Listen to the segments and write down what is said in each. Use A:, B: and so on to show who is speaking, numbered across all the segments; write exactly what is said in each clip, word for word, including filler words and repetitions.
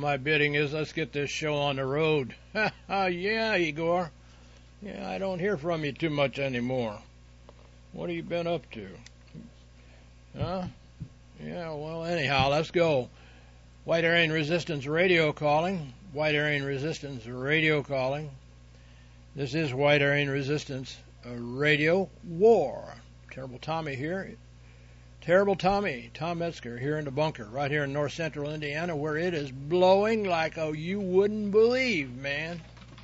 A: my bidding is let's get this show on the road. Yeah, Igor. Yeah, I don't hear from you too much anymore. What have you been up to? Huh? Yeah, well, anyhow, let's go. White Aryan Resistance Radio calling. White Aryan Resistance Radio calling. This is White Aryan Resistance Radio War. Terrible Tommy here. Terrible Tommy, Tom Metzger, here in the bunker, right here in north central Indiana, where it is blowing like oh you wouldn't believe, man.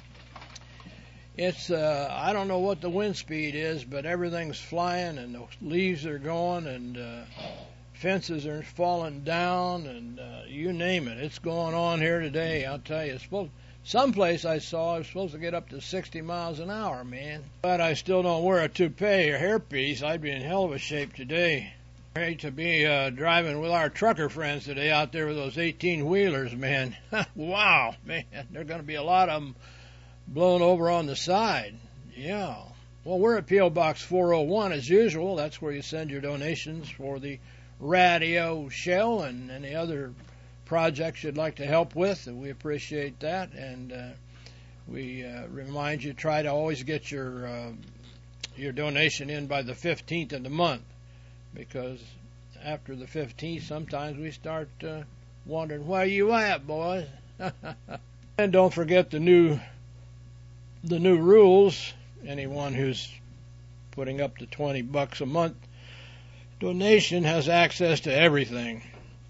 A: It's, uh, I don't know what the wind speed is, but everything's flying and the leaves are going and uh, fences are falling down and uh, you name it. It's going on here today, I'll tell you. It's supposed, someplace I saw I was supposed to get up to sixty miles an hour, man. But I still don't wear a toupee or hairpiece. I'd be in hell of a shape today. Great to be uh, driving with our trucker friends today out there with those eighteen-wheelers, man. Wow, man, there are going to be a lot of them blown over on the side. Yeah. Well, we're at P O Box four oh one as usual. That's where you send your donations for the radio show and any other projects you'd like to help with. And we appreciate that. And uh, we uh, remind you, try to always get your uh, your donation in by the fifteenth of the month. Because after the fifteenth, sometimes we start uh, wondering, where you at, boys? And don't forget the new the new rules. Anyone who's putting up to twenty bucks a month donation has access to everything.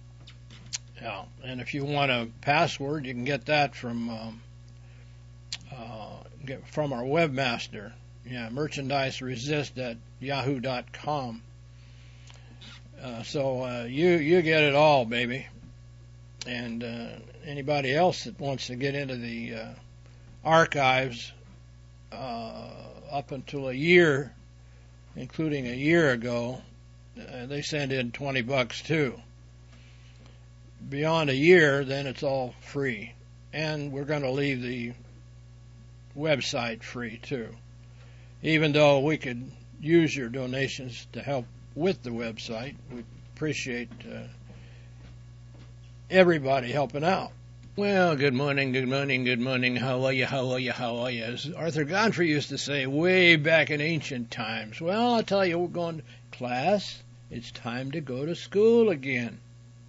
A: Yeah, and if you want a password, you can get that from um, uh, get from our webmaster. Yeah, merchandise resist at yahoo dot com. Uh, so uh, you you get it all, baby. And uh, anybody else that wants to get into the uh, archives uh, up until a year, including a year ago, uh, they send in twenty bucks too. Beyond a year, then it's all free. And we're going to leave the website free too. Even though we could use your donations to help with the website, we appreciate uh, everybody helping out. Well, good morning, good morning, good morning. How are you, how are you, how are you? As Arthur Godfrey used to say way back in ancient times. Well, I'll tell you, we're going to class. It's time to go to school again.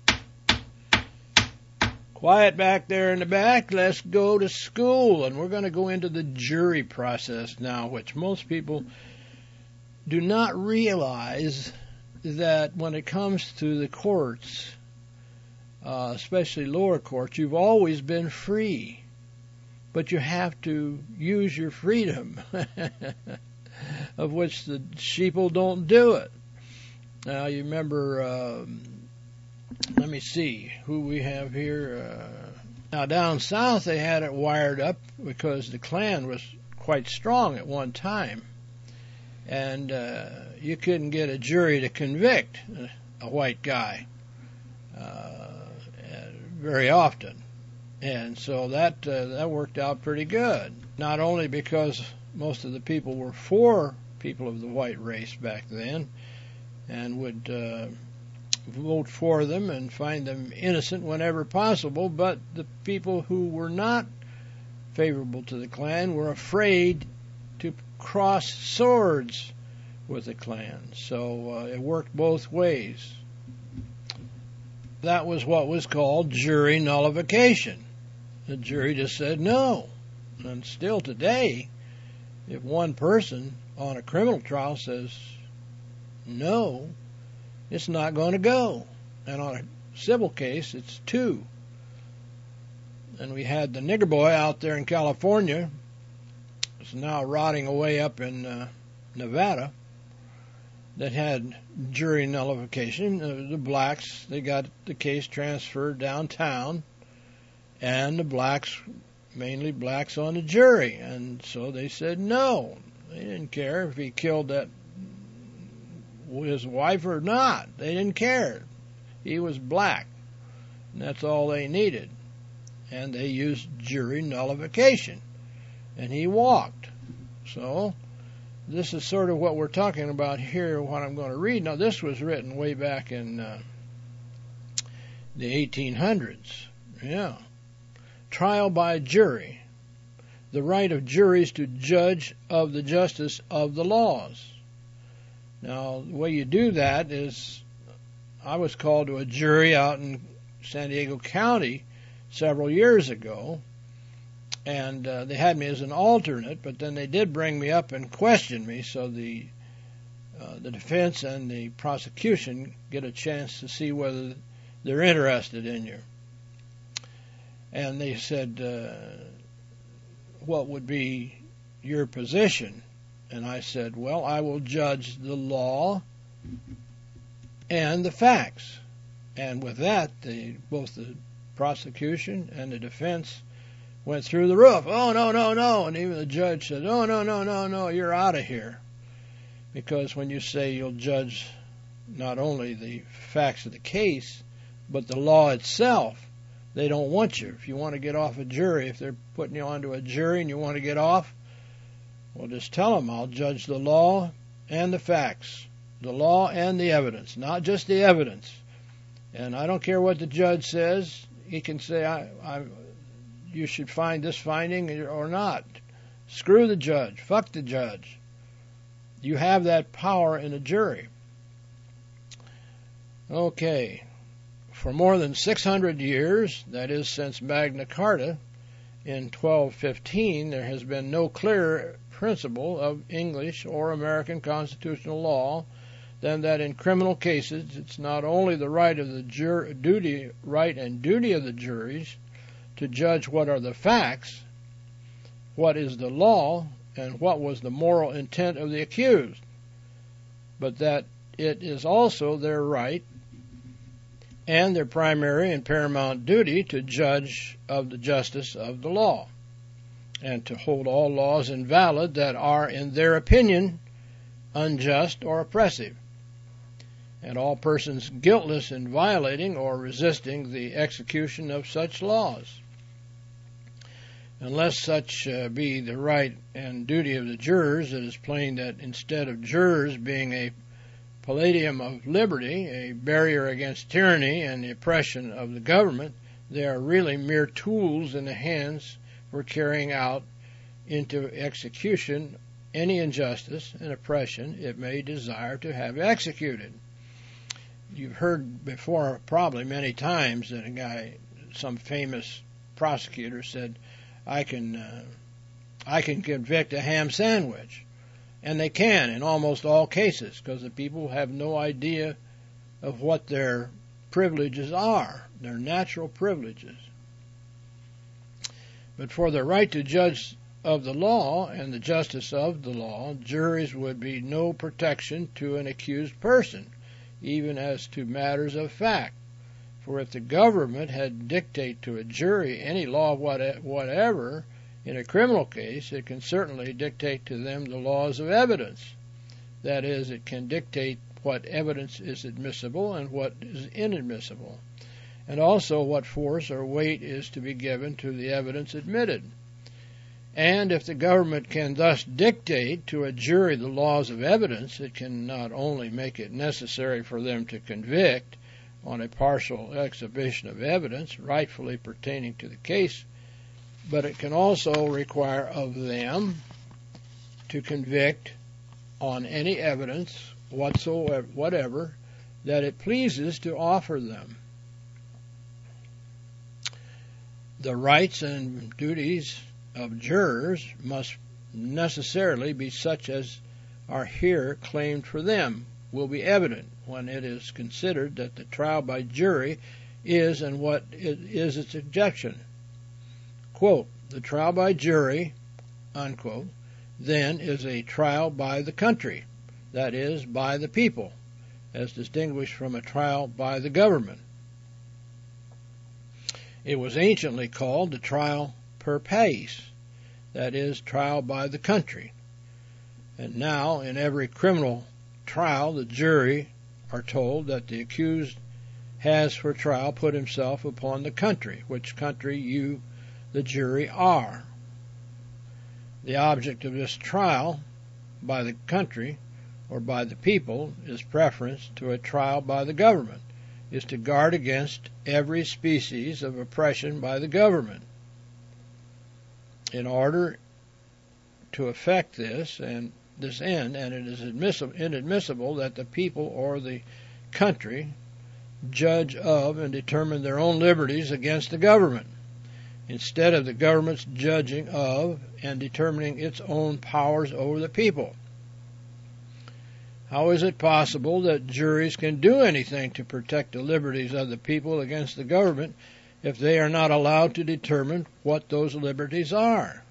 A: Quiet back there in the back. Let's go to school. And we're going to go into the jury process now, which most people do not realize that when it comes to the courts, uh, especially lower courts, you've always been free. But you have to use your freedom, of which the sheeple don't do it. Now, you remember, um, let me see who we have here. Uh, now, down south, they had it wired up because the Klan was quite strong at one time. And uh, you couldn't get a jury to convict a white guy uh, very often. And so that uh, that worked out pretty good. Not only because most of the people were for people of the white race back then and would uh, vote for them and find them innocent whenever possible, but the people who were not favorable to the Klan were afraid to cross swords with the Klan. So uh, it worked both ways. That was what was called jury nullification. The jury just said no. And still today, if one person on a criminal trial says no, it's not going to go. And on a civil case, it's two. And we had the nigger boy out there in California, is now rotting away up in uh, Nevada, that had jury nullification. Uh, the blacks, they got the case transferred downtown, and the blacks, mainly blacks on the jury. And so they said no. They didn't care if he killed that his wife or not. They didn't care. He was black, and that's all they needed. And they used jury nullification, and he walked. So this is sort of what we're talking about here, what I'm going to read. Now, this was written way back in uh, the eighteen hundreds. Yeah. trial by jury, the right of juries to judge of the justice of the laws. Now, the way you do that is, I was called to a jury out in San Diego County several years ago, and uh, they had me as an alternate, but then they did bring me up and question me, so the uh, the defense and the prosecution get a chance to see whether they're interested in you. And they said, uh, what would be your position? And I said, well, I will judge the law and the facts. And with that, the, both the prosecution and the defense went through the roof. Oh, no, no, no. And even the judge said, oh, no, no, no, no, you're out of here. Because when you say you'll judge not only the facts of the case, but the law itself, they don't want you. If you want to get off a jury, if they're putting you onto a jury and you want to get off, well, just tell them I'll judge the law and the facts, the law and the evidence, not just the evidence. And I don't care what the judge says. He can say, I, I, you should find this finding or not. Screw the judge. Fuck the judge. You have that power in a jury. Okay. For more than six hundred years, that is since Magna Carta in twelve fifteen, there has been no clearer principle of English or American constitutional law than that in criminal cases it's not only the right of the jur- duty, right and duty of the juries to judge what are the facts, what is the law, and what was the moral intent of the accused, but that it is also their right and their primary and paramount duty to judge of the justice of the law, and to hold all laws invalid that are, in their opinion, unjust or oppressive, and all persons guiltless in violating or resisting the execution of such laws. Unless such uh, be the right and duty of the jurors, it is plain that instead of jurors being a palladium of liberty, a barrier against tyranny and the oppression of the government, they are really mere tools in the hands for carrying out into execution any injustice and oppression it may desire to have executed. You've heard before probably many times that a guy, some famous prosecutor said, I can uh, I can convict a ham sandwich. And they can in almost all cases, because the people have no idea of what their privileges are, their natural privileges. But for the right to judge of the law and the justice of the law, juries would be no protection to an accused person, even as to matters of fact. For if the government had dictate to a jury any law whatever, in a criminal case, it can certainly dictate to them the laws of evidence. That is, it can dictate what evidence is admissible and what is inadmissible, and also what force or weight is to be given to the evidence admitted. And if the government can thus dictate to a jury the laws of evidence, it can not only make it necessary for them to convict on a partial exhibition of evidence rightfully pertaining to the case, but it can also require of them to convict on any evidence whatsoever, whatever, that it pleases to offer them. The rights and duties of jurors must necessarily be such as are here claimed for them, will be evident when it is considered that the trial by jury is and what is its objection. Quote, the trial by jury, unquote, then is a trial by the country, that is, by the people, as distinguished from a trial by the government. It was anciently called the trial per paes, that is, trial by the country. And now, in every criminal trial, the jury are told that the accused has for trial put himself upon the country, which country you, the jury, are. The object of this trial by the country or by the people is preference to a trial by the government, is to guard against every species of oppression by the government. In order to effect this and this end, and it is admissible, inadmissible that the people or the country judge of and determine their own liberties against the government, instead of the government's judging of and determining its own powers over the people. How is it possible that juries can do anything to protect the liberties of the people against the government if they are not allowed to determine what those liberties are?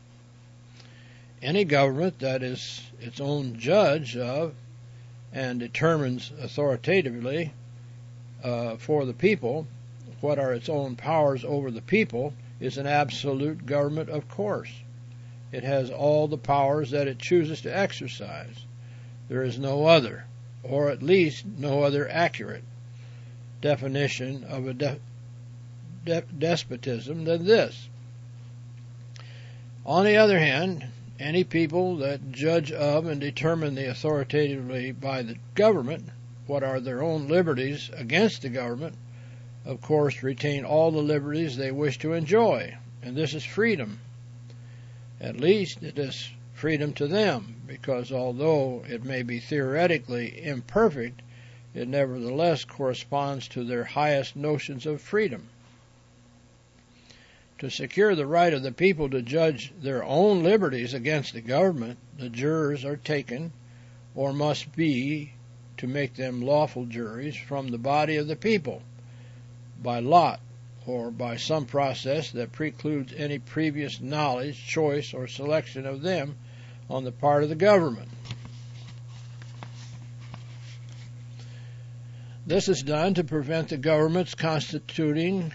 A: Any government that is its own judge of and determines authoritatively uh, for the people what are its own powers over the people is an absolute government, of course. It has all the powers that it chooses to exercise. There is no other, or at least no other accurate, definition of a de- de- despotism than this. On the other hand, any people that judge of and determine the authoritatively by the government what are their own liberties against the government, of course, retain all the liberties they wish to enjoy, and this is freedom. At least it is freedom to them, because although it may be theoretically imperfect, it nevertheless corresponds to their highest notions of freedom. To secure the right of the people to judge their own liberties against the government, the jurors are taken, or must be, to make them lawful juries, from the body of the people, by lot, or by some process that precludes any previous knowledge, choice, or selection of them on the part of the government. This is done to prevent the government's constituting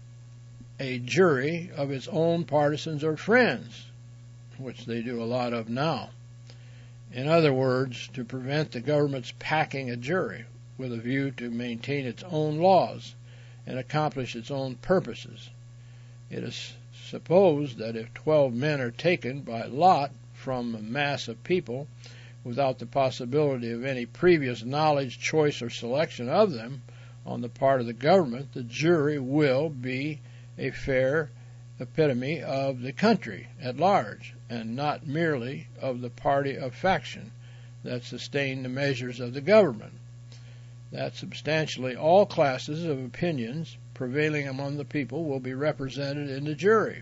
A: a jury of its own partisans or friends, which they do a lot of now. In other words, to prevent the government's packing a jury with a view to maintain its own laws and accomplish its own purposes. It is supposed that if twelve men are taken by lot from a mass of people without the possibility of any previous knowledge, choice, or selection of them on the part of the government, the jury will be a fair epitome of the country at large, and not merely of the party of faction that sustain the measures of the government. That substantially all classes of opinions prevailing among the people will be represented in the jury,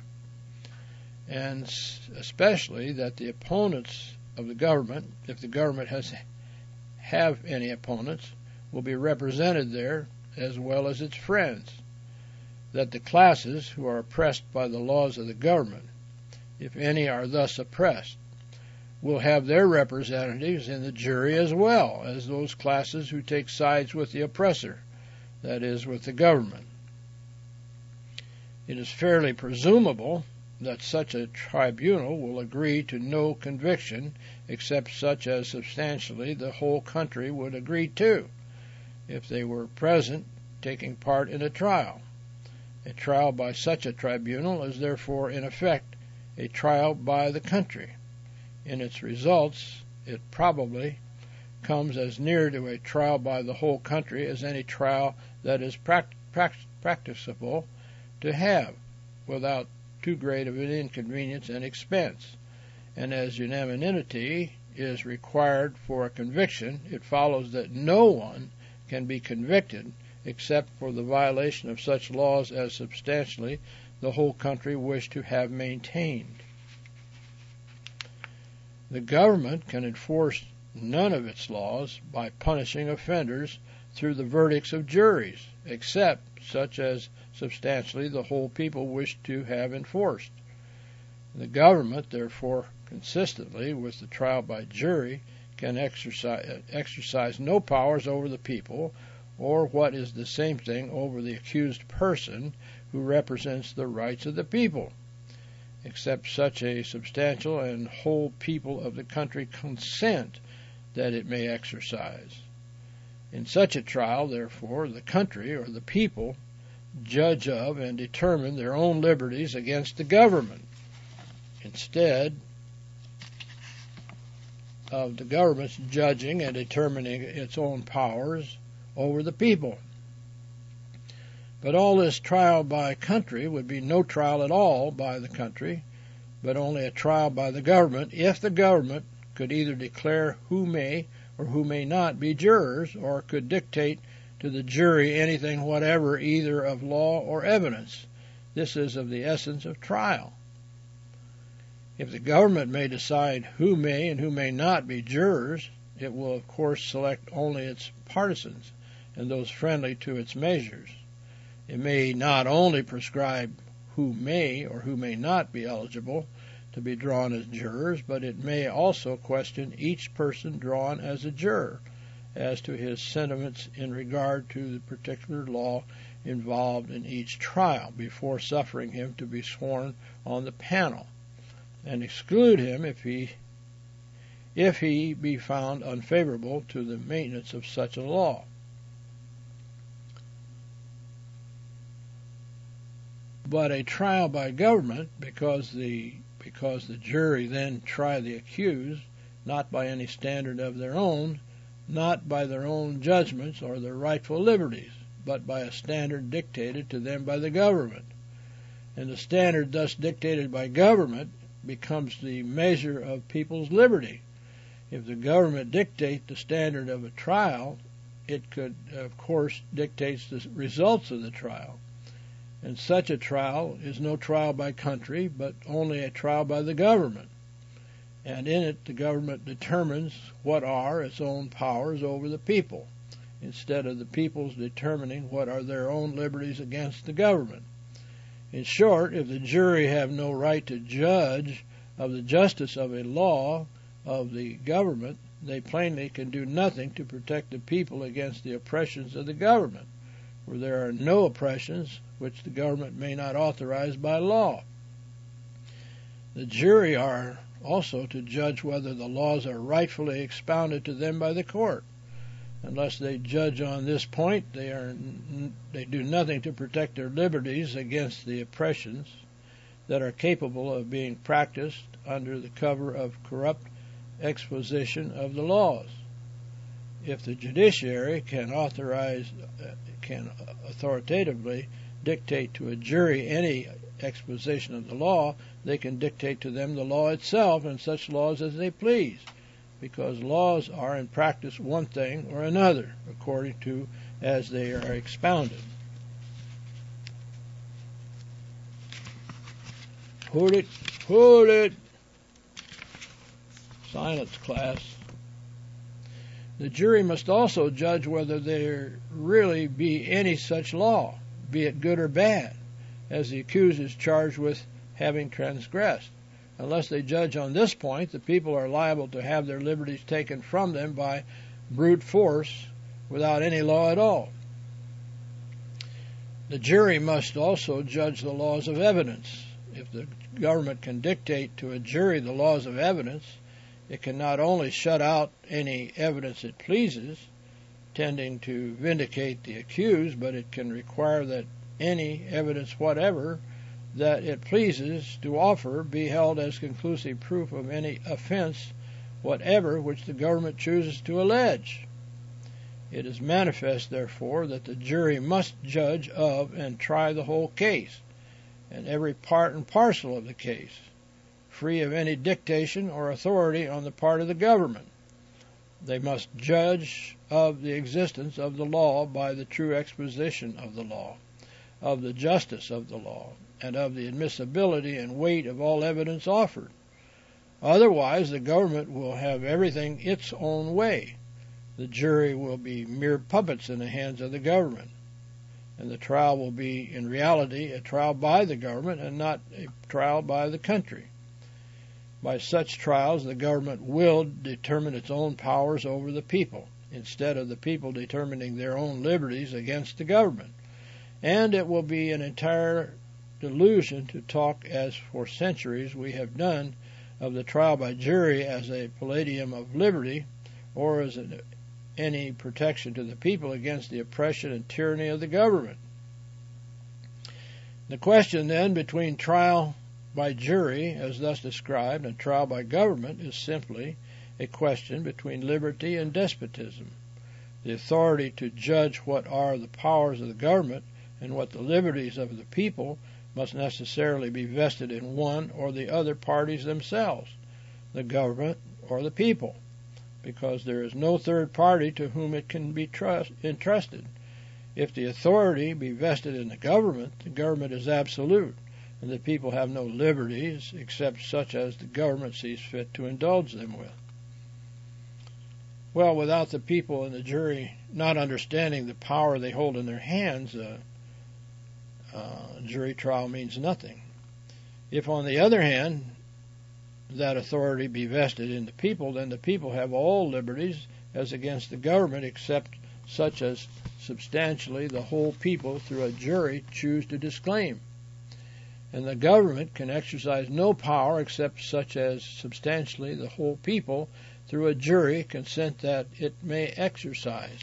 A: and especially that the opponents of the government, if the government has have any opponents, will be represented there as well as its friends. That the classes who are oppressed by the laws of the government, if any are thus oppressed, will have their representatives in the jury as well as those classes who take sides with the oppressor, that is, with the government. It is fairly presumable that such a tribunal will agree to no conviction except such as substantially the whole country would agree to, if they were present taking part in a trial. A trial by such a tribunal is therefore in effect a trial by the country. In its results, it probably comes as near to a trial by the whole country as any trial that is pract- pract- practicable to have, without too great of an inconvenience and expense. And as unanimity is required for a conviction, it follows that no one can be convicted except for the violation of such laws as substantially the whole country wish to have maintained. The government can enforce none of its laws by punishing offenders through the verdicts of juries, except such as substantially the whole people wish to have enforced. The government, therefore, consistently with the trial by jury, can exercise, exercise no powers over the people, or what is the same thing, over the accused person who represents the rights of the people, except such a substantial and whole people of the country consent that it may exercise. In such a trial, therefore, the country or the people judge of and determine their own liberties against the government, instead of the government's judging and determining its own powers over the people. But all this trial by country would be no trial at all by the country, but only a trial by the government if the government could either declare who may or who may not be jurors, or could dictate to the jury anything whatever, either of law or evidence. This is of the essence of trial. If the government may decide who may and who may not be jurors, it will of course select only its partisans and those friendly to its measures. It may not only prescribe who may or who may not be eligible to be drawn as jurors, but it may also question each person drawn as a juror as to his sentiments in regard to the particular law involved in each trial before suffering him to be sworn on the panel, and exclude him if he if he be found unfavorable to the maintenance of such a law. But a trial by government, because the because the jury then try the accused, not by any standard of their own, not by their own judgments or their rightful liberties, but by a standard dictated to them by the government. And the standard thus dictated by government becomes the measure of people's liberty. If the government dictates the standard of a trial, it could, of course, dictate the results of the trial. And such a trial is no trial by country, but only a trial by the government. And in it, the government determines what are its own powers over the people, instead of the people's determining what are their own liberties against the government. In short, if the jury have no right to judge of the justice of a law of the government, they plainly can do nothing to protect the people against the oppressions of the government, for there are no oppressions which the government may not authorize by law. The jury are also to judge whether the laws are rightfully expounded to them by the court. Unless they judge on this point, they are they do nothing to protect their liberties against the oppressions that are capable of being practiced under the cover of corrupt exposition of the laws. If the judiciary can authorize, can authoritatively dictate to a jury any exposition of the law, they can dictate to them the law itself and such laws as they please, because laws are in practice one thing or another, according to as they are expounded. Hold it, hold it. Silence, class. The jury must also judge whether there really be any such law, be it good or bad, as the accused is charged with having transgressed. Unless they judge on this point, the people are liable to have their liberties taken from them by brute force without any law at all. The jury must also judge the laws of evidence. If the government can dictate to a jury the laws of evidence, it can not only shut out any evidence it pleases, tending to vindicate the accused, but it can require that any evidence whatever that it pleases to offer be held as conclusive proof of any offense whatever which the government chooses to allege. It is manifest, therefore, that the jury must judge of and try the whole case, and every part and parcel of the case, free of any dictation or authority on the part of the government. They must judge of the existence of the law by the true exposition of the law, of the justice of the law, and of the admissibility and weight of all evidence offered. Otherwise, the government will have everything its own way. The jury will be mere puppets in the hands of the government, and the trial will be, in reality, a trial by the government and not a trial by the country. By such trials, the government will determine its own powers over the people, instead of the people determining their own liberties against the government. And it will be an entire delusion to talk, as for centuries we have done, of the trial by jury as a palladium of liberty, or as an, any protection to the people against the oppression and tyranny of the government. The question, then, between trial by jury, as thus described, and trial by government is simply a question between liberty and despotism. The authority to judge what are the powers of the government and what the liberties of the people must necessarily be vested in one or the other parties themselves, the government or the people, because there is no third party to whom it can be trust, entrusted. If the authority be vested in the government, the government is absolute, and the people have no liberties except such as the government sees fit to indulge them with. Well, without the people and the jury not understanding the power they hold in their hands, a uh, uh, jury trial means nothing. If, on the other hand, that authority be vested in the people, then the people have all liberties as against the government, except such as substantially the whole people through a jury choose to disclaim. And the government can exercise no power except such as substantially the whole people through a jury consent that it may exercise.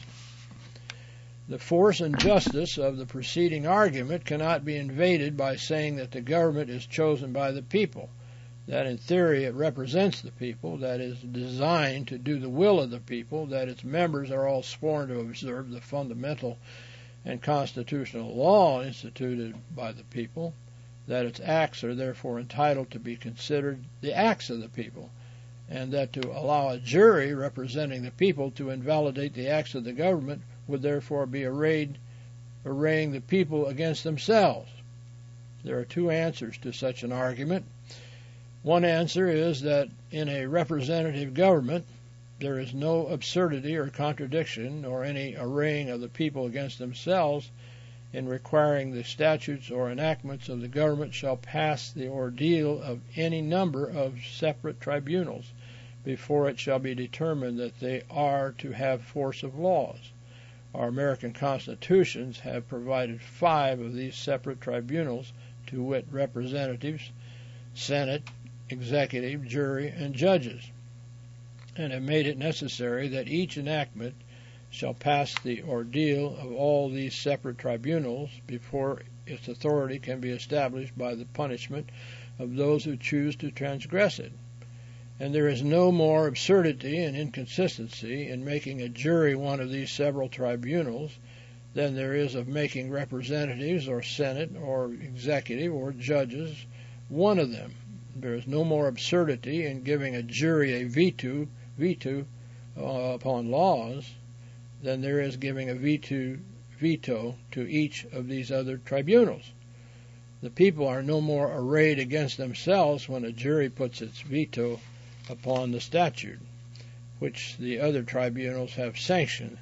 A: The force and justice of the preceding argument cannot be invaded by saying that the government is chosen by the people, that in theory it represents the people, that it is designed to do the will of the people, that its members are all sworn to observe the fundamental and constitutional law instituted by the people, that its acts are therefore entitled to be considered the acts of the people, and that to allow a jury representing the people to invalidate the acts of the government would therefore be arrayed, arraying the people against themselves. There are two answers to such an argument. One answer is that in a representative government there is no absurdity or contradiction or any arraying of the people against themselves in requiring the statutes or enactments of the government shall pass the ordeal of any number of separate tribunals before it shall be determined that they are to have force of laws. Our American constitutions have provided five of these separate tribunals, to wit, representatives, Senate, executive, jury, and judges, and have made it necessary that each enactment shall pass the ordeal of all these separate tribunals before its authority can be established by the punishment of those who choose to transgress it. And there is no more absurdity and inconsistency in making a jury one of these several tribunals than there is of making representatives or Senate or executive or judges one of them. There is no more absurdity in giving a jury a veto, veto uh, upon laws than there is giving a veto, veto to each of these other tribunals. The people are no more arrayed against themselves when a jury puts its veto upon the statute, which the other tribunals have sanctioned,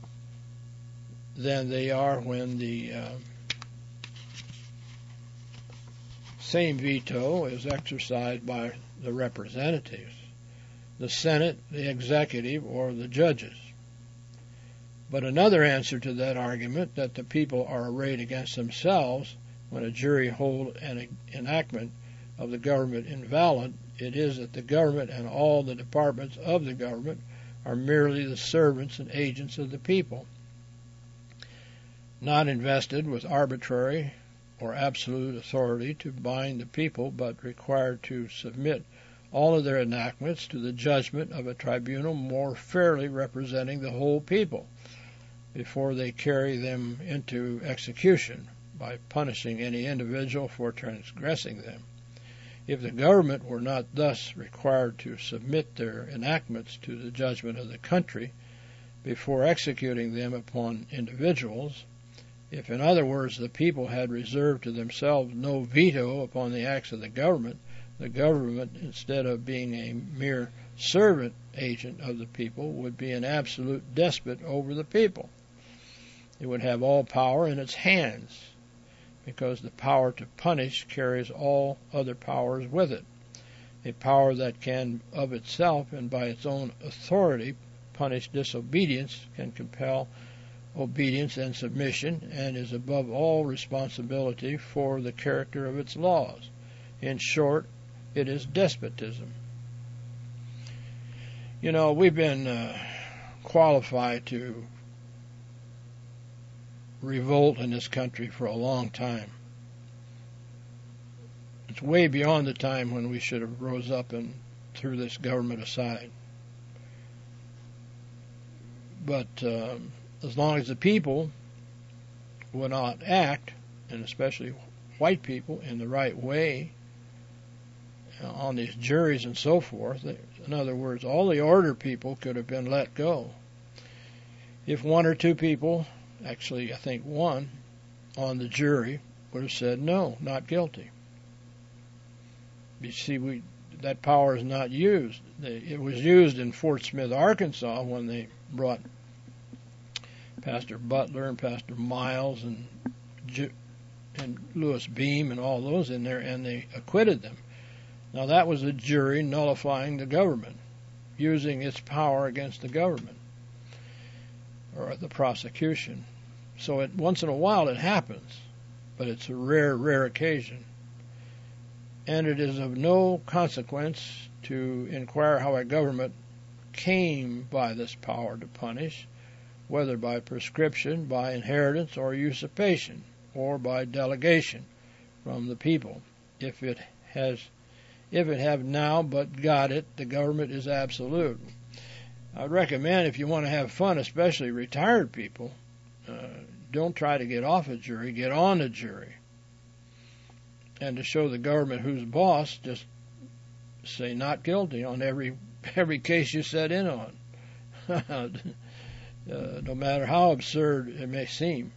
A: than they are when the uh, same veto is exercised by the representatives, the Senate, the executive, or the judges. But another answer to that argument, that the people are arrayed against themselves when a jury hold an enactment of the government invalid, it is that the government and all the departments of the government are merely the servants and agents of the people, not invested with arbitrary or absolute authority to bind the people, but required to submit all of their enactments to the judgment of a tribunal more fairly representing the whole people before they carry them into execution by punishing any individual for transgressing them. If the government were not thus required to submit their enactments to the judgment of the country before executing them upon individuals, if, in other words, the people had reserved to themselves no veto upon the acts of the government, the government, instead of being a mere servant agent of the people, would be an absolute despot over the people. It would have all power in its hands, because the power to punish carries all other powers with it. A power that can of itself and by its own authority punish disobedience can compel obedience and submission, and is above all responsibility for the character of its laws. In short, it is despotism. You know, we've been uh, qualified to revolt in this country for a long time. It's way beyond the time when we should have rose up and threw this government aside. But um, as long as the people will not act, and especially white people in the right way uh, on these juries and so forth. In other words, all the order people could have been let go. If one or two people, actually I think one, on the jury would have said no, not guilty. You see, we that power is not used. It was used in Fort Smith, Arkansas, when they brought Pastor Butler and Pastor Miles and and Lewis Beam and all those in there, and they acquitted them. Now that was a jury nullifying the government, using its power against the government or the prosecution. So it, once in a while it happens, but it's a rare, rare occasion. And it is of no consequence to inquire how a government came by this power to punish, whether by prescription, by inheritance, or usurpation, or by delegation from the people. If it has, if it have now but got it, the government is absolute. I would recommend, if you want to have fun, especially retired people, uh, don't try to get off a jury, get on a jury. And to show the government who's boss, just say not guilty on every every case you set in on. uh, no matter how absurd it may seem.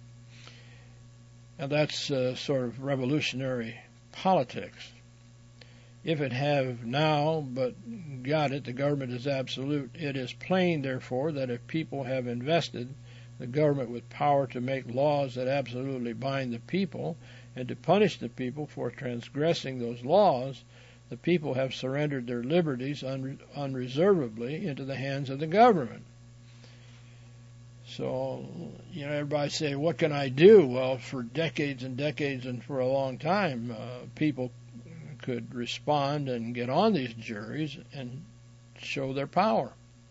A: And that's uh, sort of revolutionary politics. If it have now but got it, the government is absolute. It is plain, therefore, that if people have invested the government with power to make laws that absolutely bind the people and to punish the people for transgressing those laws, the people have surrendered their liberties unre- unreservedly into the hands of the government. So, you know, everybody say, what can I do? Well, for decades and decades and for a long time, uh, people could respond and get on these juries and show their power.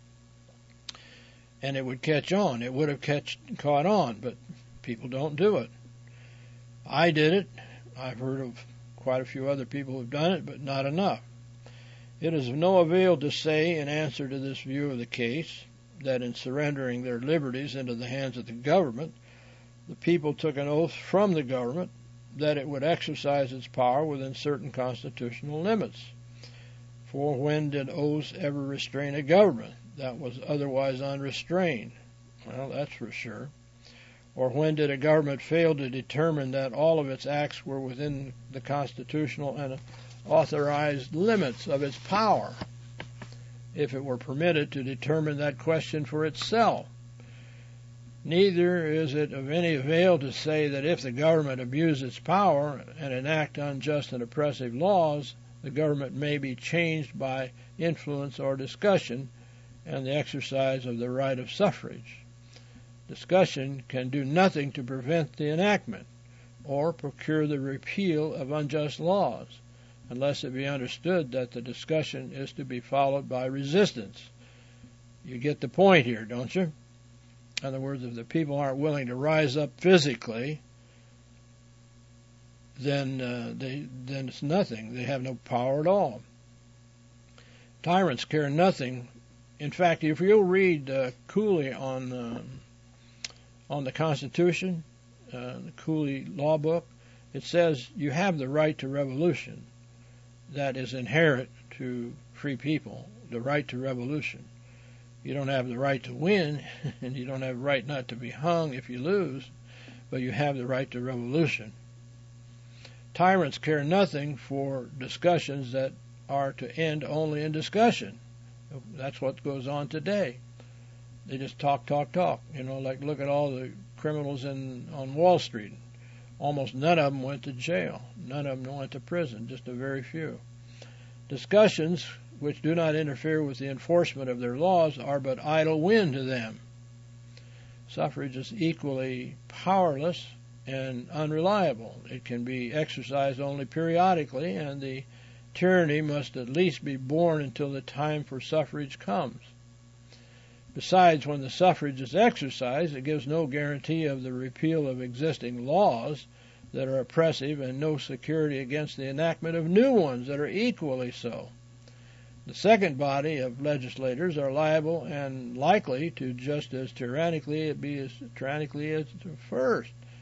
A: And it would catch on. It would have catch, caught on, but people don't do it. I did it. I've heard of quite a few other people who've done it, but not enough. It is of no avail to say, in answer to this view of the case, that in surrendering their liberties into the hands of the government, the people took an oath from the government that it would exercise its power within certain constitutional limits. For when did oaths ever restrain a government that was otherwise unrestrained? Well, that's for sure. Or when did a government fail to determine that all of its acts were within the constitutional and authorized limits of its power, if it were permitted to determine that question for itself? Neither is it of any avail to say that if the government abuse its power and enact unjust and oppressive laws, the government may be changed by influence or discussion and the exercise of the right of suffrage. Discussion can do nothing to prevent the enactment or procure the repeal of unjust laws, unless it be understood that the discussion is to be followed by resistance. You get the point here, don't you? In other words, if the people aren't willing to rise up physically, then uh, they then it's nothing. They have no power at all. Tyrants care nothing. In fact, if you'll read uh, Cooley on uh, on the Constitution, uh, the Cooley Law Book, it says you have the right to revolution. That is inherent to free people, the right to revolution. You don't have the right to win, and you don't have the right not to be hung if you lose, but you have the right to revolution. Tyrants care nothing for discussions that are to end only in discussion. That's what goes on today. They just talk, talk, talk. You know, like look at all the criminals in on Wall Street. Almost none of them went to jail. None of them went to prison, just a very few. Discussions which do not interfere with the enforcement of their laws are but idle wind to them. Suffrage is equally powerless and unreliable. It can be exercised only periodically, and the tyranny must at least be borne until the time for suffrage comes. Besides, when the suffrage is exercised, it gives no guarantee of the repeal of existing laws that are oppressive and no security against the enactment of new ones that are equally so. The second body of legislators are liable and likely to just as tyrannically be as tyrannically as the first,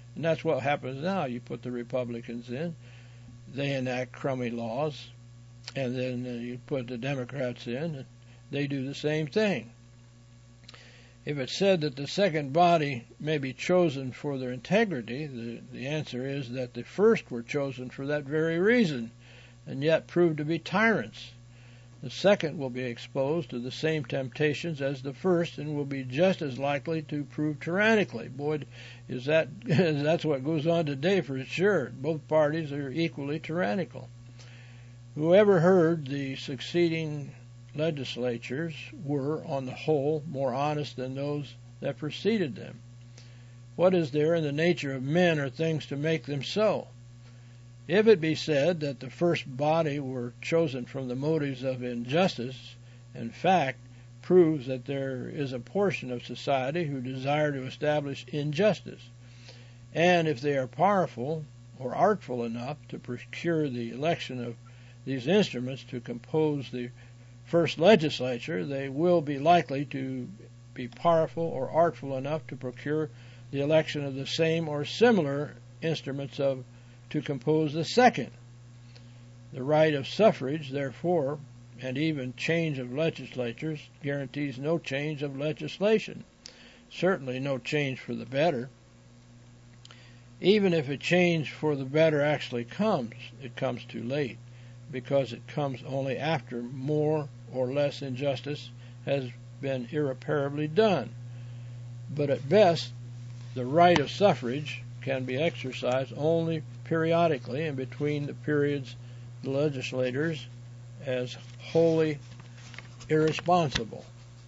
A: And that's what happens now. You put the Republicans in, they enact crummy laws, and then uh, you put the Democrats in, and they do the same thing. If it's said that the second body may be chosen for their integrity, the, the answer is that the first were chosen for that very reason, and yet proved to be tyrants. The second will be exposed to the same temptations as the first, and will be just as likely to prove tyrannically. Boy, is that that's what goes on today for sure. Both parties are equally tyrannical. Whoever heard the succeeding legislatures were, on the whole, more honest than those that preceded them. What is there in the nature of men or things to make them so? If it be said that the first body were chosen from the motives of injustice, in fact, proves that there is a portion of society who desire to establish injustice. And if they are powerful or artful enough to procure the election of these instruments to compose the first legislature, they will be likely to be powerful or artful enough to procure the election of the same or similar instruments of to compose the second. The right of suffrage, therefore, and even change of legislatures, guarantees no change of legislation, certainly no change for the better. Even if a change for the better actually comes, it comes too late, because it comes only after more or less injustice has been irreparably done. But at best, the right of suffrage can be exercised only periodically and between the periods the legislators as wholly irresponsible.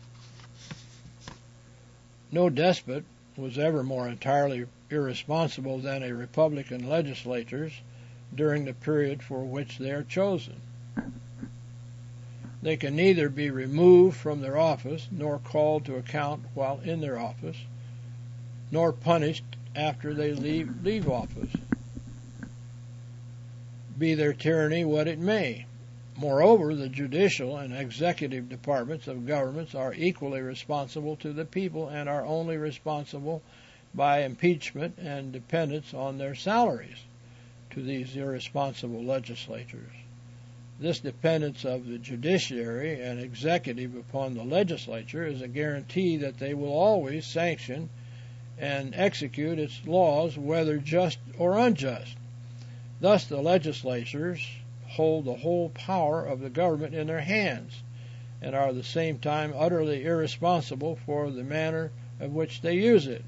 A: No despot was ever more entirely irresponsible than a Republican legislators during the period for which they are chosen. They can neither be removed from their office nor called to account while in their office, nor punished after they leave, leave office, be their tyranny what it may. Moreover, the judicial and executive departments of governments are equally responsible to the people and are only responsible by impeachment and dependence on their salaries to these irresponsible legislatures. This dependence of the judiciary and executive upon the legislature is a guarantee that they will always sanction and execute its laws, whether just or unjust. Thus the legislatures hold the whole power of the government in their hands, and are at the same time utterly irresponsible for the manner of which they use it.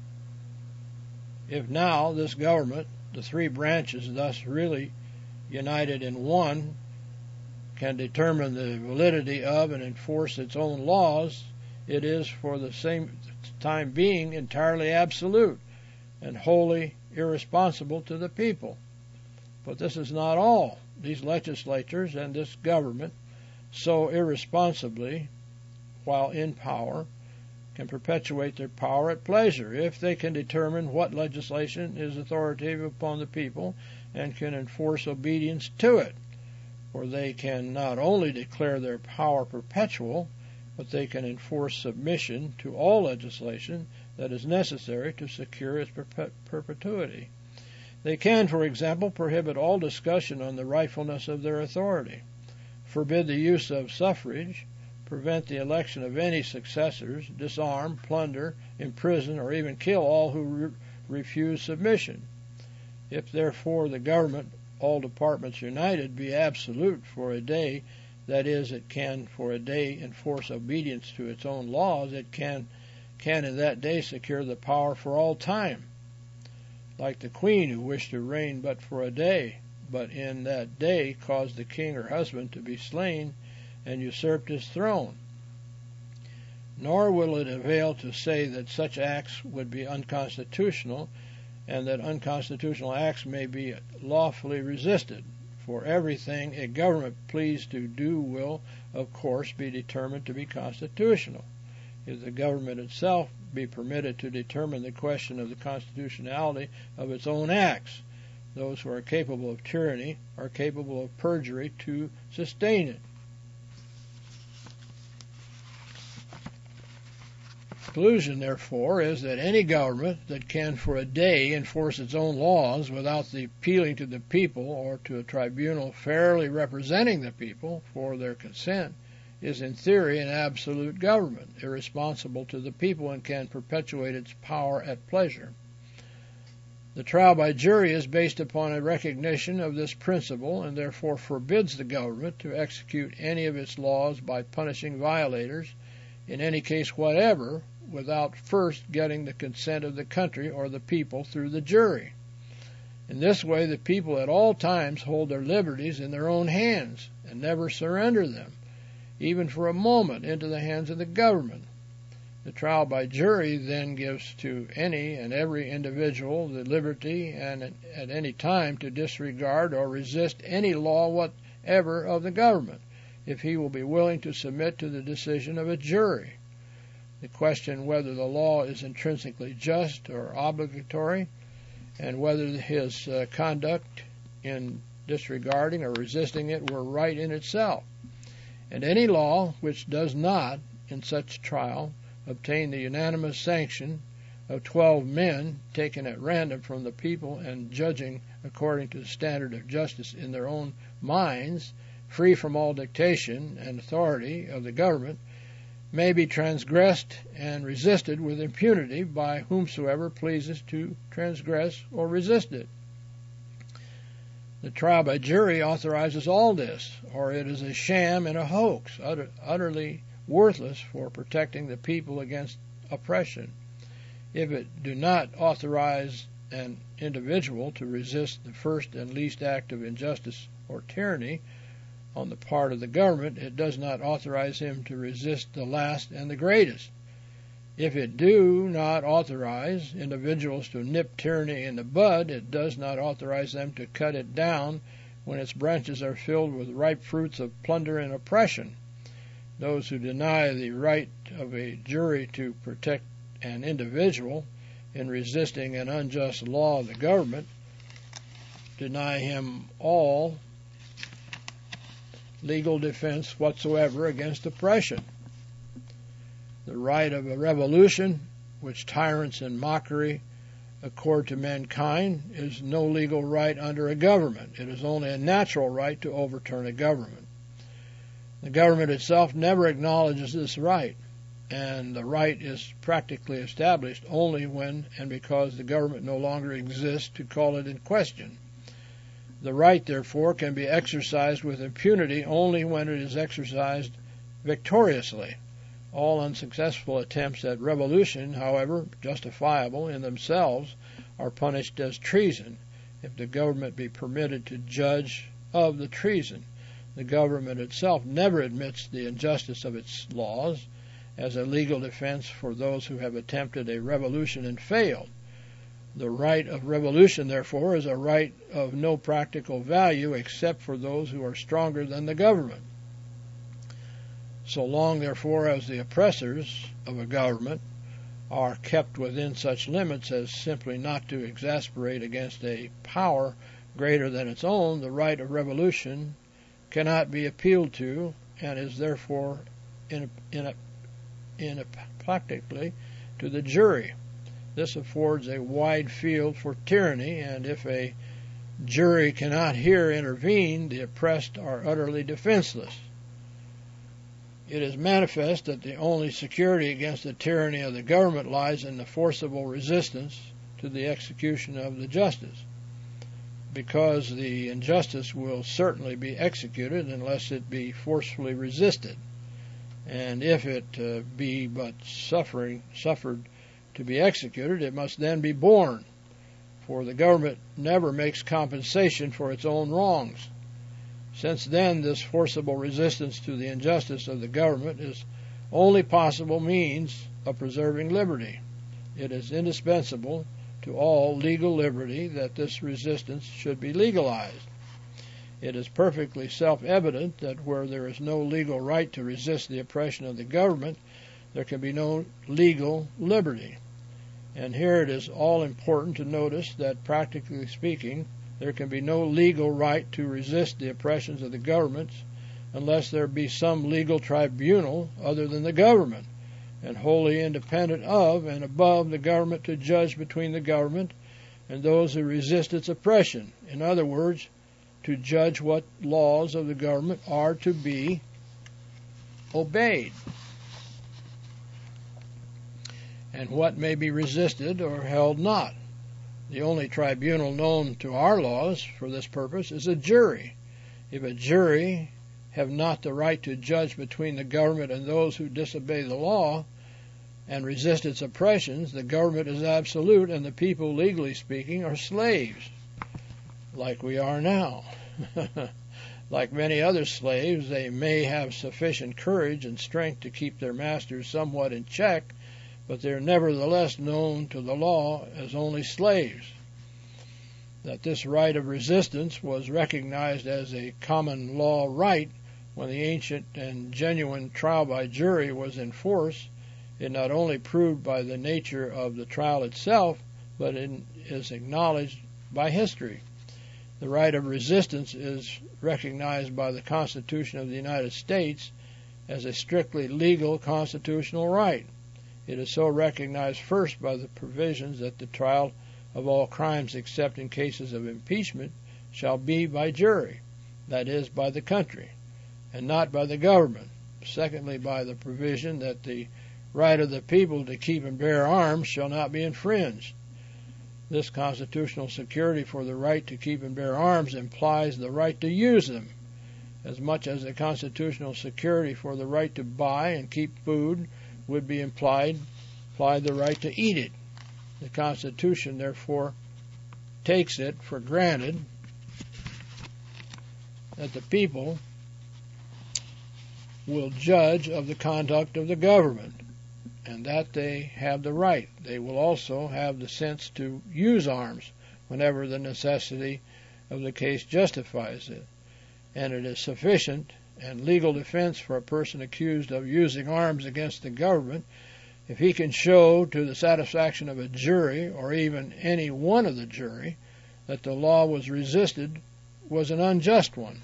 A: If now this government, the three branches thus really united in one, can determine the validity of and enforce its own laws, it is for the same time being entirely absolute and wholly irresponsible to the people. But this is not all. These legislatures and this government, so irresponsibly, while in power, can perpetuate their power at pleasure if they can determine what legislation is authoritative upon the people and can enforce obedience to it. For they can not only declare their power perpetual, but they can enforce submission to all legislation that is necessary to secure its perpet- perpetuity. They can, for example, prohibit all discussion on the rightfulness of their authority, forbid the use of suffrage, prevent the election of any successors, disarm, plunder, imprison, or even kill all who re- refuse submission. If therefore the government, all departments united, be absolute for a day, that is, it can for a day enforce obedience to its own laws, it can, can in that day secure the power for all time. Like the queen who wished to reign but for a day, but in that day caused the king her husband to be slain and usurped his throne. Nor will it avail to say that such acts would be unconstitutional, and that unconstitutional acts may be lawfully resisted, for everything a government pleased to do will, of course, be determined to be constitutional. If the government itself be permitted to determine the question of the constitutionality of its own acts, those who are capable of tyranny are capable of perjury to sustain it. conclusion, therefore, is that any government that can for a day enforce its own laws without the appealing to the people or to a tribunal fairly representing the people for their consent is in theory an absolute government, irresponsible to the people, and can perpetuate its power at pleasure. The trial by jury is based upon a recognition of this principle and therefore forbids the government to execute any of its laws by punishing violators in any case whatever without first getting the consent of the country or the people through the jury. In this way, the people at all times hold their liberties in their own hands and never surrender them, even for a moment, into the hands of the government. The trial by jury then gives to any and every individual the liberty and at any time to disregard or resist any law whatever of the government, if he will be willing to submit to the decision of a jury. The question whether the law is intrinsically just or obligatory, and whether his uh, conduct in disregarding or resisting it were right in itself. And any law which does not, in such trial, obtain the unanimous sanction of twelve men taken at random from the people and judging according to the standard of justice in their own minds, free from all dictation and authority of the government, may be transgressed and resisted with impunity by whomsoever pleases to transgress or resist it. The trial by jury authorizes all this, or it is a sham and a hoax, utter, utterly worthless for protecting the people against oppression. If it do not authorize an individual to resist the first and least act of injustice or tyranny on the part of the government, it does not authorize him to resist the last and the greatest. If it do not authorize individuals to nip tyranny in the bud, it does not authorize them to cut it down when its branches are filled with ripe fruits of plunder and oppression. Those who deny the right of a jury to protect an individual in resisting an unjust law of the government deny him all legal defense whatsoever against oppression. The right of a revolution, which tyrants in mockery accord to mankind, is no legal right under a government. It is only a natural right to overturn a government. The government itself never acknowledges this right, and the right is practically established only when and because the government no longer exists to call it in question. The right, therefore, can be exercised with impunity only when it is exercised victoriously. All unsuccessful attempts at revolution, however justifiable in themselves, are punished as treason, if the government be permitted to judge of the treason. The government itself never admits the injustice of its laws as a legal defense for those who have attempted a revolution and failed. The right of revolution, therefore, is a right of no practical value except for those who are stronger than the government. So long, therefore, as the oppressors of a government are kept within such limits as simply not to exasperate against a power greater than its own, the right of revolution cannot be appealed to and is therefore in, in, in practically to the jury. This affords a wide field for tyranny, and if a jury cannot here intervene, the oppressed are utterly defenseless. It is manifest that the only security against the tyranny of the government lies in the forcible resistance to the execution of the justice, because the injustice will certainly be executed unless it be forcefully resisted, and if it uh, be but suffering suffered to be executed, it must then be borne, for the government never makes compensation for its own wrongs. Since then, this forcible resistance to the injustice of the government is only possible means of preserving liberty. It is indispensable to all legal liberty that this resistance should be legalized. It is perfectly self-evident that where there is no legal right to resist the oppression of the government, there can be no legal liberty. And here it is all important to notice that, practically speaking, there can be no legal right to resist the oppressions of the governments unless there be some legal tribunal other than the government, and wholly independent of and above the government to judge between the government and those who resist its oppression. In other words, to judge what laws of the government are to be obeyed and what may be resisted or held not. The only tribunal known to our laws for this purpose is a jury. If a jury have not the right to judge between the government and those who disobey the law and resist its oppressions, the government is absolute and the people, legally speaking, are slaves, like we are now. Like many other slaves, they may have sufficient courage and strength to keep their masters somewhat in check, but they are nevertheless known to the law as only slaves. That this right of resistance was recognized as a common law right when the ancient and genuine trial by jury was in force is not only proved by the nature of the trial itself, but it is acknowledged by history. The right of resistance is recognized by the Constitution of the United States as a strictly legal constitutional right. It is so recognized first by the provisions that the trial of all crimes except in cases of impeachment shall be by jury, that is, by the country, and not by the government. Secondly, by the provision that the right of the people to keep and bear arms shall not be infringed. This constitutional security for the right to keep and bear arms implies the right to use them, as much as the constitutional security for the right to buy and keep food would be implied, implied the right to eat it. The Constitution, therefore, takes it for granted that the people will judge of the conduct of the government, and that they have the right. They will also have the sense to use arms whenever the necessity of the case justifies it, and it is sufficient and legal defense for a person accused of using arms against the government if he can show to the satisfaction of a jury, or even any one of the jury, that the law was resisted was an unjust one.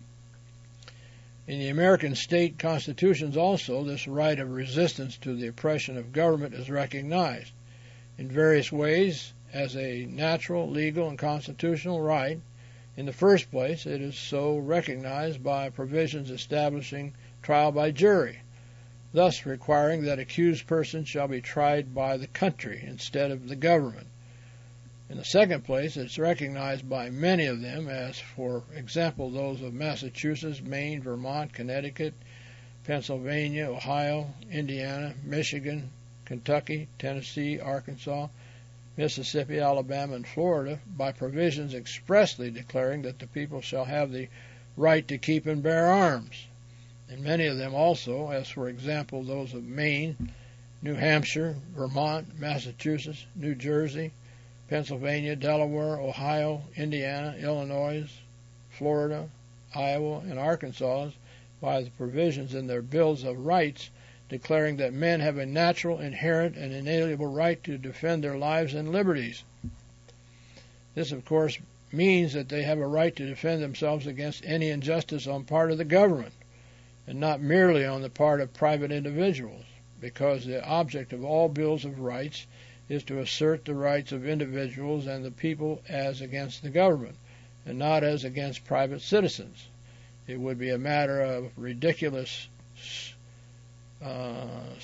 A: In the American state constitutions also, this right of resistance to the oppression of government is recognized in various ways as a natural, legal, and constitutional right. In the first place, it is so recognized by provisions establishing trial by jury, thus requiring that accused persons shall be tried by the country instead of the government. In the second place, it's recognized by many of them, as, for example, those of Massachusetts, Maine, Vermont, Connecticut, Pennsylvania, Ohio, Indiana, Michigan, Kentucky, Tennessee, Arkansas, Mississippi, Alabama, and Florida, by provisions expressly declaring that the people shall have the right to keep and bear arms. And many of them also, as for example those of Maine, New Hampshire, Vermont, Massachusetts, New Jersey, Pennsylvania, Delaware, Ohio, Indiana, Illinois, Florida, Iowa, and Arkansas, by the provisions in their bills of rights declaring that men have a natural, inherent, and inalienable right to defend their lives and liberties. This, of course, means that they have a right to defend themselves against any injustice on part of the government, and not merely on the part of private individuals, because the object of all bills of rights is to assert the rights of individuals and the people as against the government, and not as against private citizens. It would be a matter of ridiculous uh,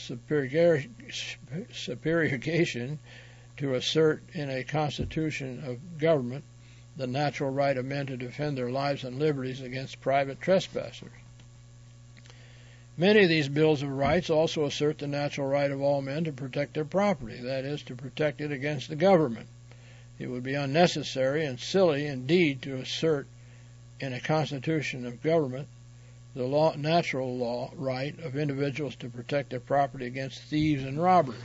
A: supererogation to assert in a constitution of government the natural right of men to defend their lives and liberties against private trespassers. Many of these bills of rights also assert the natural right of all men to protect their property, that is, to protect it against the government. It would be unnecessary and silly indeed to assert in a constitution of government the law, natural law right of individuals to protect their property against thieves and robbers.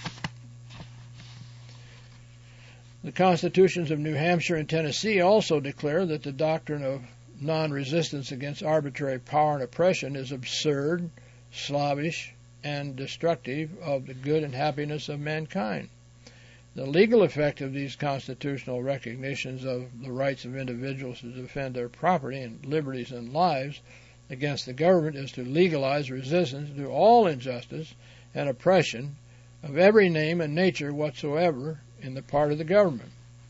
A: The constitutions of New Hampshire and Tennessee also declare that the doctrine of non-resistance against arbitrary power and oppression is absurd, slavish, and destructive of the good and happiness of mankind. The legal effect of these constitutional recognitions of the rights of individuals to defend their property and liberties and lives against the government is to legalize resistance to all injustice and oppression of every name and nature whatsoever in the part of the government.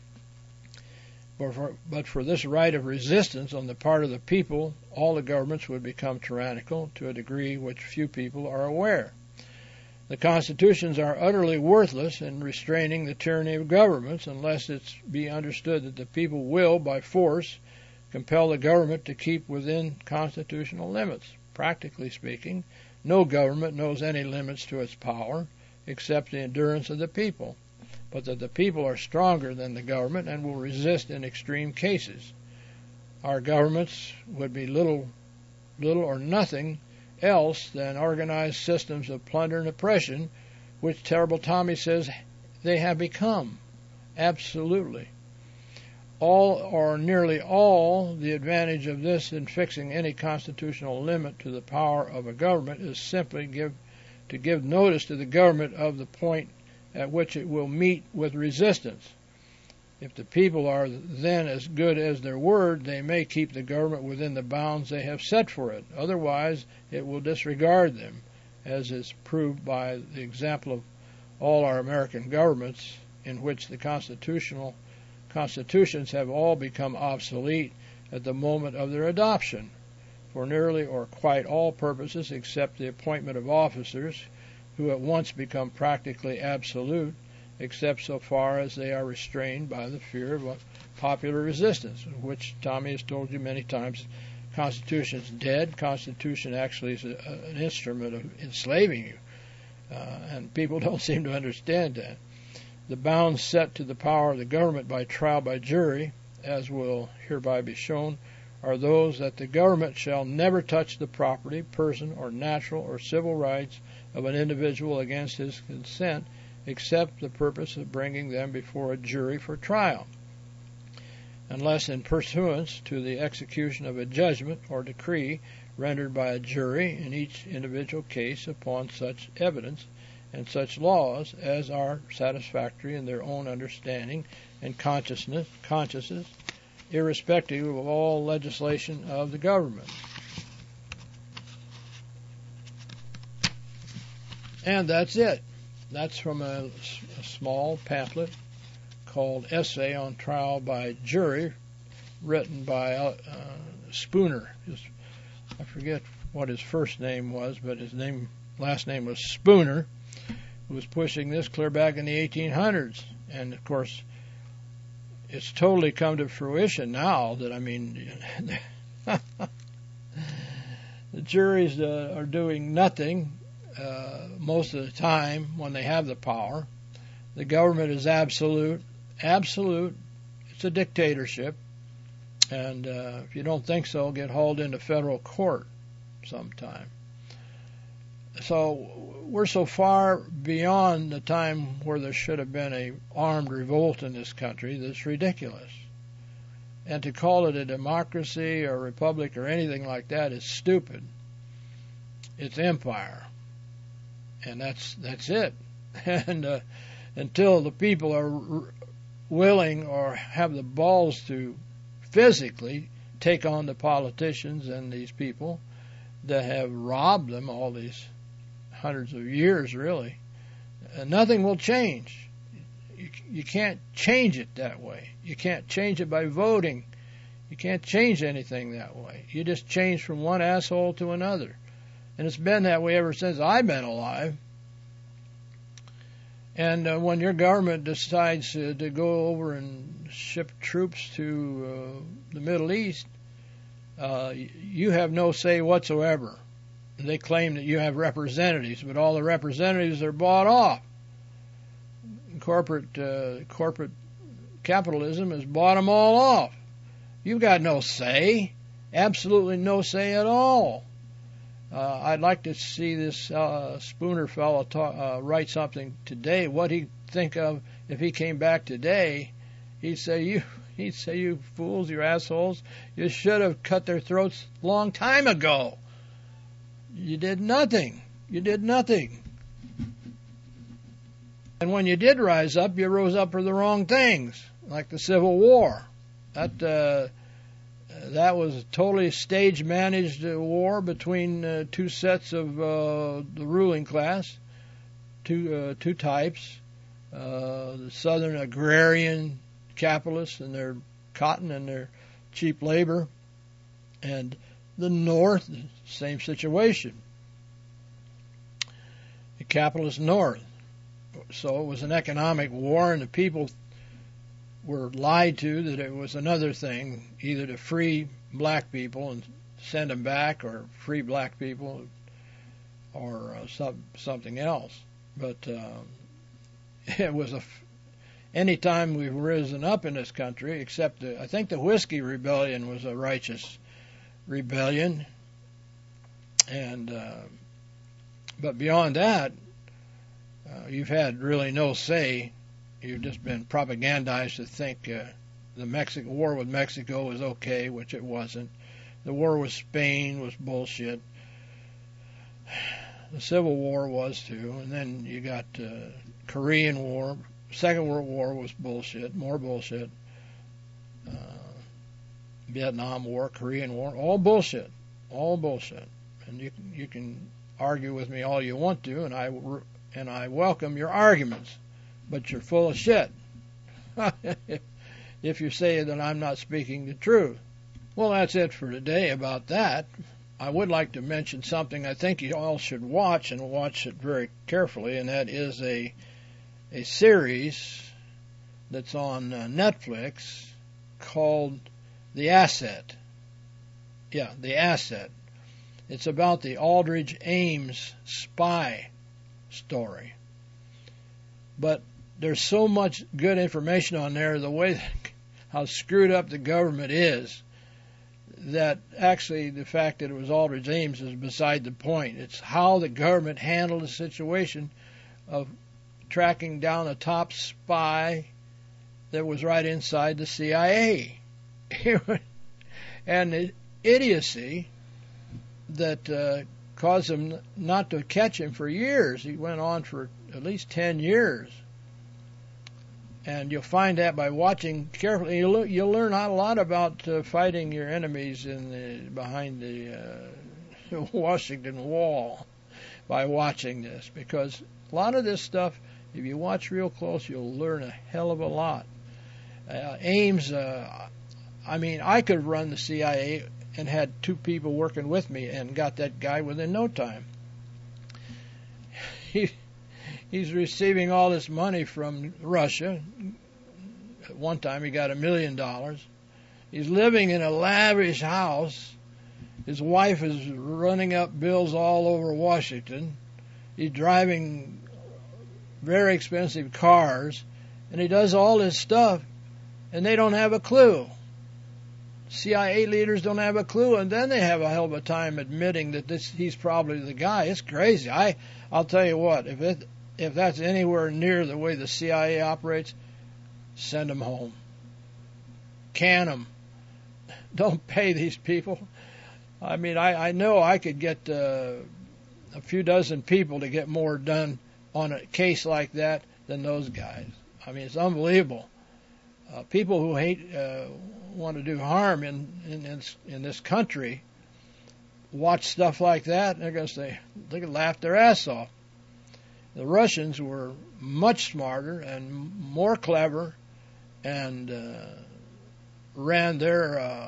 A: But for, but for this right of resistance on the part of the people, all the governments would become tyrannical to a degree which few people are aware. The constitutions are utterly worthless in restraining the tyranny of governments unless it be understood that the people will, by force, compel the government to keep within constitutional limits. Practically speaking, no government knows any limits to its power except the endurance of the people, but that the people are stronger than the government and will resist in extreme cases. Our governments would be little, little or nothing else than organized systems of plunder and oppression, which Terrible Tommy says they have become. Absolutely. All or nearly all the advantage of this in fixing any constitutional limit to the power of a government is simply give, to give notice to the government of the point at which it will meet with resistance. If the people are then as good as their word, they may keep the government within the bounds they have set for it. Otherwise, it will disregard them, as is proved by the example of all our American governments, in which the constitutional constitutions have all become obsolete at the moment of their adoption, for nearly or quite all purposes except the appointment of officers, who at once become practically absolute, except so far as they are restrained by the fear of popular resistance, which Tommy has told you many times. Constitution is dead. Constitution actually is a, a, an instrument of enslaving you, uh, and people don't seem to understand that. The bounds set to the power of the government by trial by jury, as will hereby be shown, are those that the government shall never touch the property, person, or natural or civil rights of an individual against his consent, except the purpose of bringing them before a jury for trial, unless in pursuance to the execution of a judgment or decree rendered by a jury in each individual case upon such evidence and such laws as are satisfactory in their own understanding and consciousness, consciousness, irrespective of all legislation of the government. And that's it. That's from a, a small pamphlet called Essay on Trial by Jury, written by uh, Spooner. His, I forget what his first name was, but his name, last name was Spooner, who was pushing this clear back in the eighteen hundreds. And, of course, it's totally come to fruition now that, I mean, the juries uh, are doing nothing uh, most of the time when they have the power. The government is absolute. Absolute. It's a dictatorship. And uh, if you don't think so, get hauled into federal court sometime. So we're so far beyond the time where there should have been a armed revolt in this country that's ridiculous. And to call it a democracy or a republic or anything like that is stupid. It's empire. And that's that's it. And uh, until the people are r- willing or have the balls to physically take on the politicians and these people that have robbed them all these hundreds of years, really, uh, nothing will change. You, you can't change it that way. You can't change it by voting. You can't change anything that way. You just change from one asshole to another. And it's been that way ever since I've been alive. And uh, when your government decides uh, to go over and ship troops to uh, the Middle East, uh, you have no say whatsoever. They claim that you have representatives, but all the representatives are bought off. Corporate uh, corporate capitalism has bought them all off. You've got no say, absolutely no say at all. Uh, I'd like to see this uh, Spooner fellow talk, uh, write something today. What he'd think of if he came back today, he'd say, "You, he'd say, you fools, you assholes, you should have cut their throats a long time ago. You did nothing. You did nothing. And when you did rise up, you rose up for the wrong things, like the Civil War. That uh, that was a totally stage-managed uh, war between uh, two sets of uh, the ruling class, two uh, two types: uh, the Southern agrarian capitalists and their cotton and their cheap labor, and the North, same situation. The capitalist North. So it was an economic war, and the people were lied to that it was another thing, either to free black people and send them back, or free black people, or uh, some, something else. But uh, it was a any time we've risen up in this country, except the, I think the Whiskey Rebellion was a righteous rebellion, and uh, but beyond that, uh, you've had really no say. You've just been propagandized to think uh, the Mexico war with Mexico was okay, which it wasn't. The war with Spain was bullshit. The Civil War was too, and then you got uh, Korean War. Second World War was bullshit, more bullshit. Uh, Vietnam War, Korean War, all bullshit, all bullshit. And you you can argue with me all you want to, and I and I welcome your arguments, but you're full of shit. If you say that I'm not speaking the truth. Well, that's it for today about that. I would like to mention something I think you all should watch, and watch it very carefully, and that is a a series that's on uh, Netflix called The Asset. Yeah, The Asset. It's about the Aldrich Ames spy story. But there's so much good information on there, the way that, how screwed up the government is, that actually the fact that it was Aldrich Ames is beside the point. It's how the government handled the situation of tracking down a top spy that was right inside the C I A. And the idiocy that uh, caused them not to catch him for years. He went on for at least ten years. And you'll find that by watching carefully. You'll, you'll learn a lot about uh, fighting your enemies in the, behind the uh, Washington Wall by watching this. Because a lot of this stuff, if you watch real close, you'll learn a hell of a lot. Uh, Ames, uh, I mean, I could run the C I A and had two people working with me and got that guy within no time. He, he's receiving all this money from Russia. At one time he got a million dollars. He's living in a lavish house. His wife is running up bills all over Washington. He's driving very expensive cars, and he does all this stuff, and they don't have a clue. C I A leaders don't have a clue, and then they have a hell of a time admitting that this he's probably the guy. It's crazy. I I'll tell you what, if it if that's anywhere near the way the C I A operates, send them home. Can them. Don't pay these people. I mean, I I know I could get uh, a few dozen people to get more done on a case like that than those guys. I mean, it's unbelievable. Uh, people who hate, uh, want to do harm in, in in in this country, watch stuff like that, and they're going to say, they could laugh their ass off. The Russians were much smarter and more clever, and uh, ran their uh,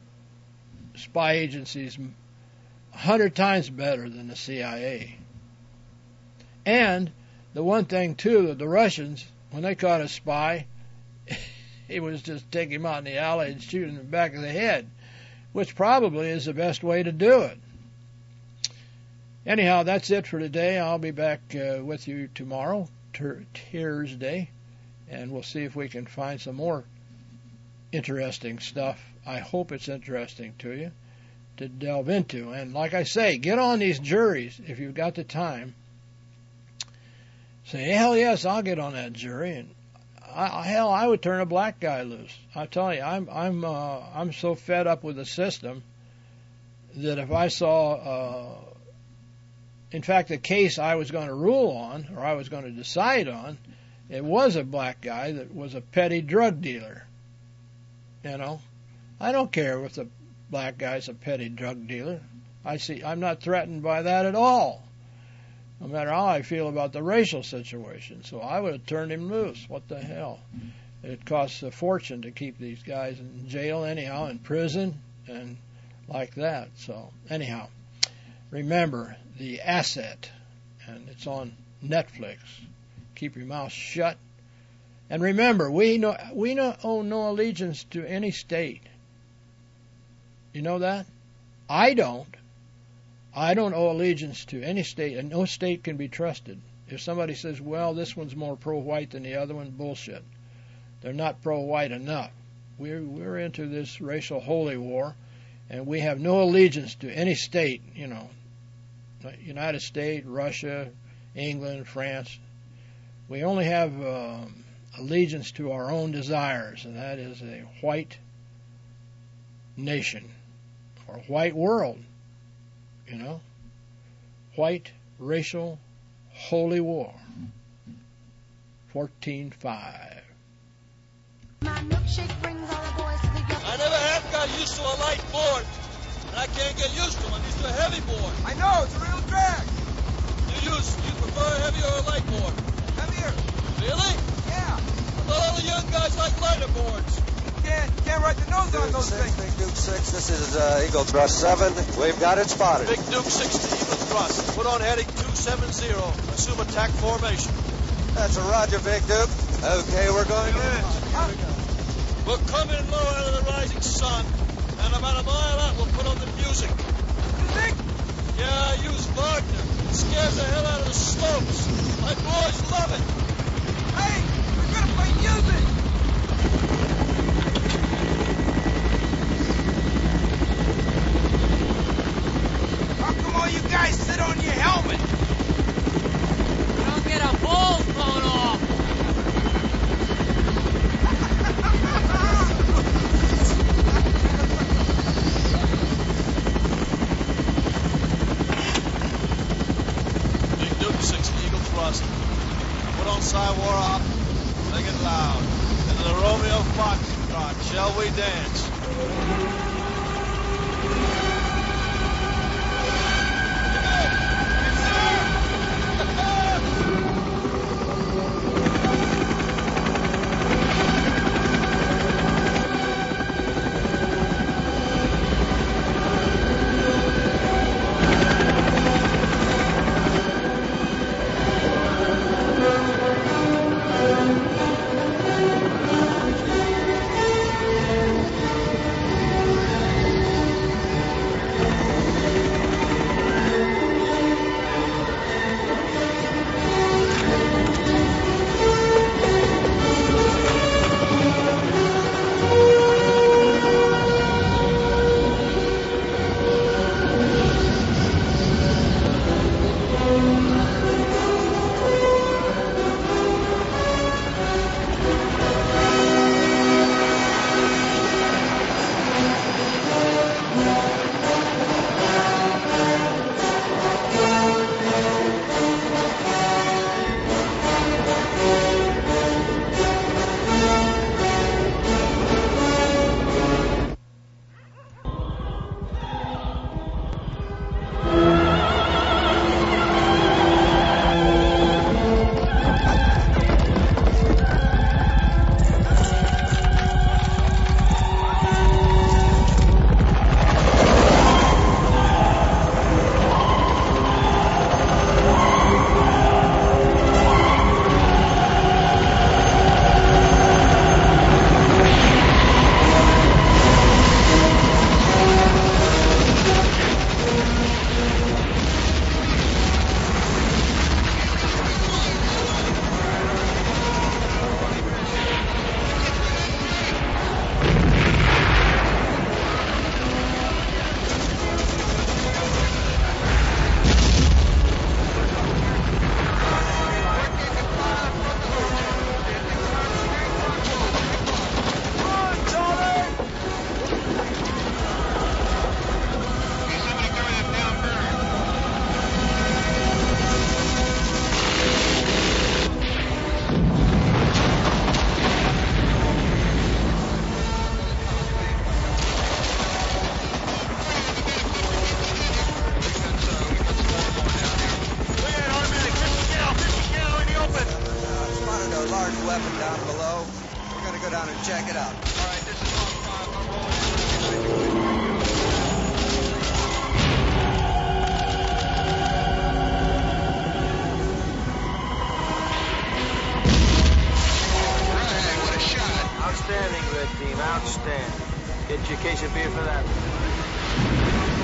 A: spy agencies a hundred times better than the C I A. And the one thing, too, that the Russians, when they caught a spy, it was just take him out in the alley and shoot him in the back of the head, which probably is the best way to do it. Anyhow, that's it for today. I'll be back uh, with you tomorrow, Thursday, and we'll see if we can find some more interesting stuff. I hope it's interesting to you to delve into. And like I say, get on these juries if you've got the time. Say, hell yes, I'll get on that jury, and I, hell, I would turn a black guy loose. I tell you, I'm I'm uh, I'm so fed up with the system that if I saw, uh, in fact, the case I was going to rule on, or I was going to decide on, it was a black guy that was a petty drug dealer. You know, I don't care if the black guy's a petty drug dealer. I see, I'm not threatened by that at all. no matter how I feel about the racial situation. So I would have turned him loose. What the hell? It costs a fortune to keep these guys in jail anyhow, in prison, and like that. So anyhow, remember The Asset, and it's on Netflix. Keep your mouth shut. And remember, we know we no, owe no allegiance to any state. You know that? I don't. I don't owe allegiance to any state, and no state can be trusted. If somebody says, well, this one's more pro-white than the other one, bullshit. They're not pro-white enough. We're, we're into this racial holy war, and we have no allegiance to any state, you know, United States, Russia, England, France. We only have um, allegiance to our own desires, and that is a white nation, or white world, you know, white racial holy war, fourteen five.
B: My milkshake brings all the boys to the yard.
C: I never have got used to a light board, and I can't get used to one. I'm used to a heavy board.
D: I know, it's a real drag.
C: You use, you prefer a heavy or a light board?
D: Heavier.
C: Really?
D: Yeah.
C: I thought all the young guys like lighter boards.
D: You can't, you can't write the nose on those
E: six,
D: things.
E: Big Duke six, this is uh, Eagle Thrust seven. We've got it spotted.
C: Big Duke sixty, Eagle Thrust. Put on heading two seven zero. Assume attack formation.
E: That's a Roger, Big Duke. Okay, we're going in.
D: Huh?
C: We'll come in low out of the rising sun, and about a mile out we'll put on the music.
D: Music?
C: Yeah, I use Wagner. It scares the hell out of the slopes. My boys love it.
D: Hey, we're gonna play music. How come all you guys sit on your helmet?
F: You don't get a balls blown off.
C: Big Duke sixty, Eagle Thrust. Put on Cywara, sing it loud. And the Romeo Foxtrot, shall we dance?
E: down below. We're going to go down and check it out.
C: All right, this is Hawk five. I'm rolling.
D: Right, what a shot.
E: Outstanding, Red Team. Outstanding. Get you a case of beer for that.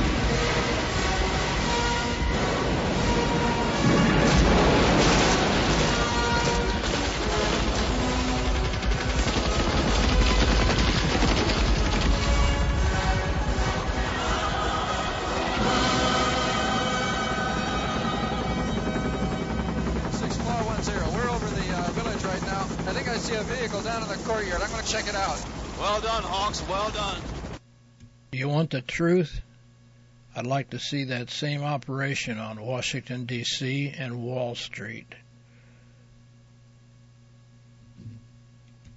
G: six four one zero. We're over the uh, village right now. I think I see a vehicle down in the courtyard. I'm going to check it out.
C: Well done, Hawks. Well done.
A: You want the truth? I'd like to see that same operation on Washington, D C and Wall Street.